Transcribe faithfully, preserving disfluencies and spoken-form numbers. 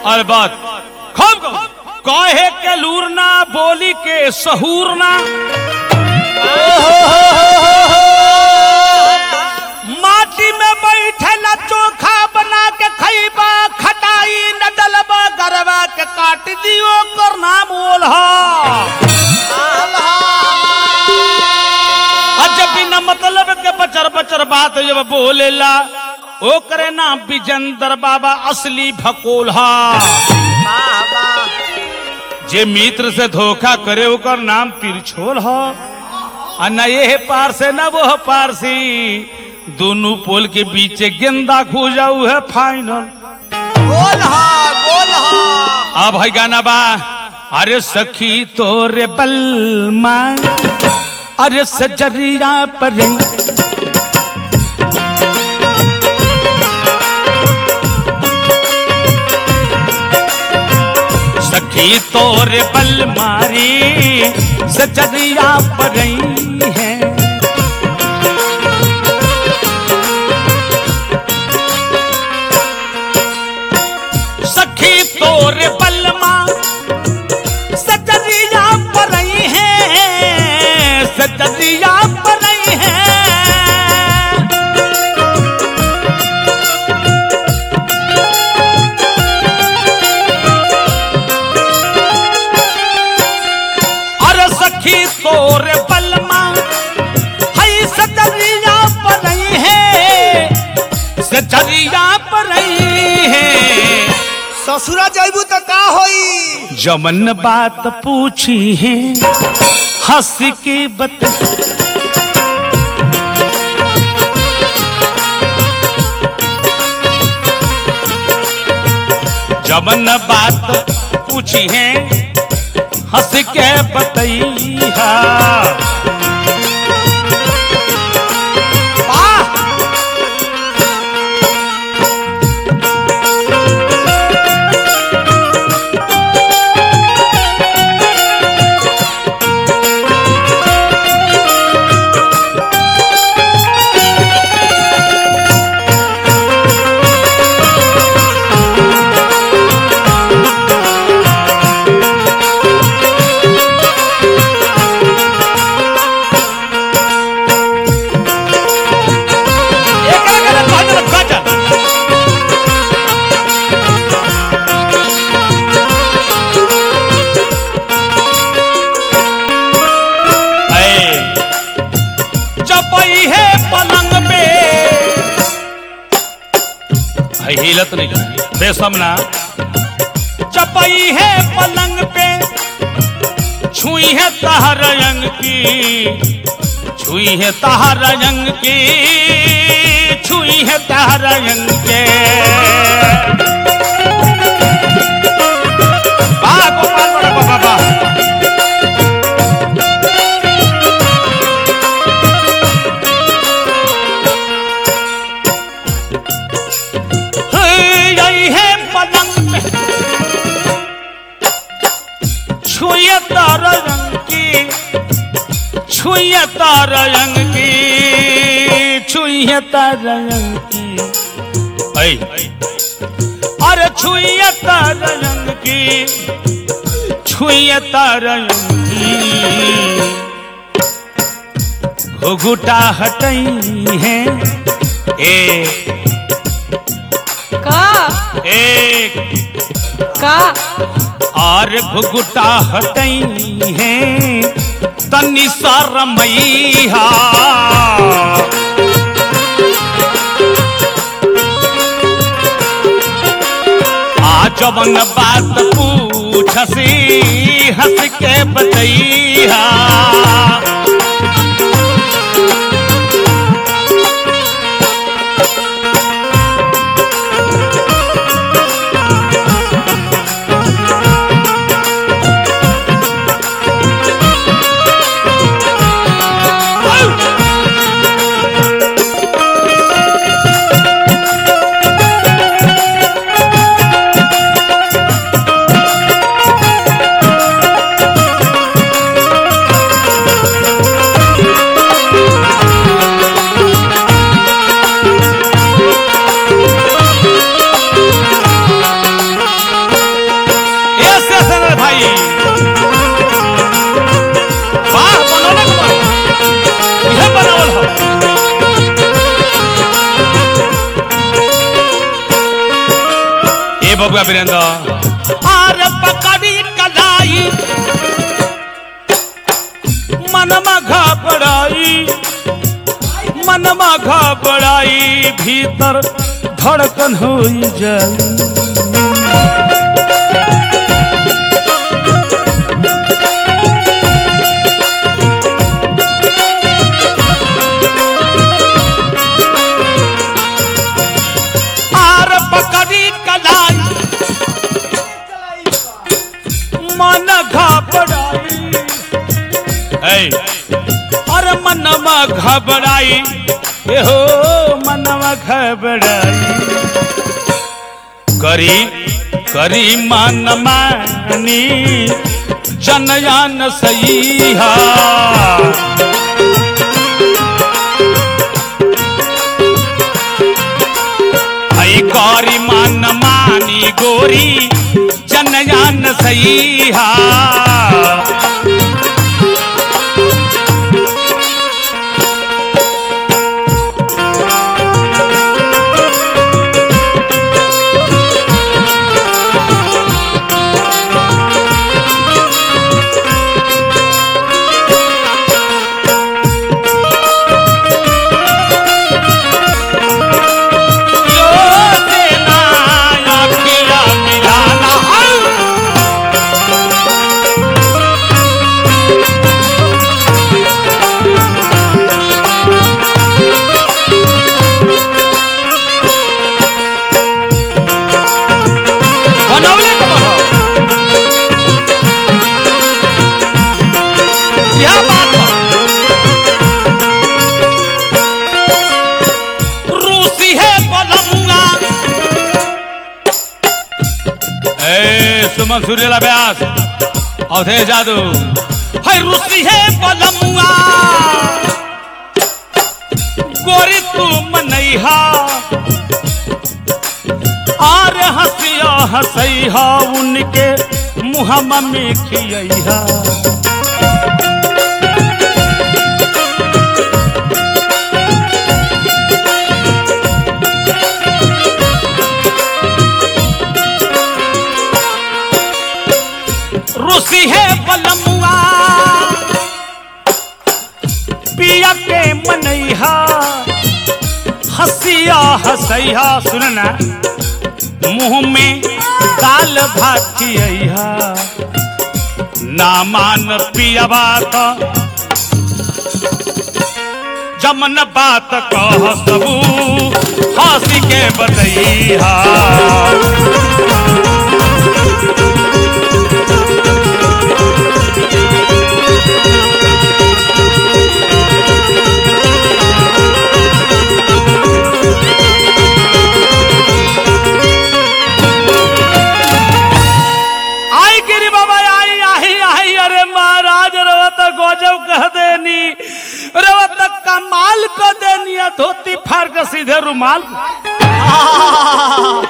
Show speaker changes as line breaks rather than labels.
और बात खूब कहे के लूरना बोली के सहूरना माटी में बैठला चोखा बना के खैबा खटाई न डलबा गरबा के काट दियो कर नाम ओल्हा जब बिना मतलब के बचर बचर बात जब बोलेला ओ करे ना बिजेंद्र बाबा असली भकोल्हा जे मित्र से धोखा करे ओकर नाम तिरछोल हो और न ये पार से न वो पारसी दोनों पोल के बीच गेंदा खूजाऊ है फाइनल
गोल्हा गोल्हा।
अब है गाना बा अरे सखी तोरे बलमा अरे सजरिया पर सखी तोरे बल मारी सजरिया पर है सखी तोरे बल मां सजरिया पर है सजरिया पर है तोरे बलमा है सजरिया पर है सजरिया पर है
ससुरा जाइबू तो का होई
जमन बात पूछी है हंस के बत जमन बात पूछी है हंस के बतैया हिलत नहीं बेसमना चपई है पलंग पे छुई है तहर रंग की छुई है तहर रंग की छुई है तहर रंग के वाह गोपाल बड़ा बाबा वाह छुए तारा रंग की छुए तारा रंग की छुए तारा रंग की अरे छुए तारा रंग की छुए तारा रंग की घुघुटा हटई है एक
का
एक
का
और घुघुटा हटई है तनी शरमैया जवन बात पूछसी हंस के बतैया बबुआ वीरेंद्र आर पकड़ी कलाई मनमा घबराई मनमा घबराई भीतर धड़कन होई जाई मन घबराई अरे मनवा घबराई हो मनवा घबराई करी करी मन मानी जनयान सही हा करी मन मानी गोरी जनयान सही हा सुमन सूर्यला व्यास अवधे जादू है रुसी है बलमुआ गोरी तू मनैहा और हंसिया हंसैहा उनके मुहम्मा में खियैहा रुसी है बलमुआ पिया के मनैहा हंसिया हंसैहा सुनना मुंह में दाल भात खियैहा ना मान पिया बात जमन बात कह सबू हंसी के बतैहा गजब कह देनी रवत कमाल कर देनी धोती फाड़ कर सीधे रुमाल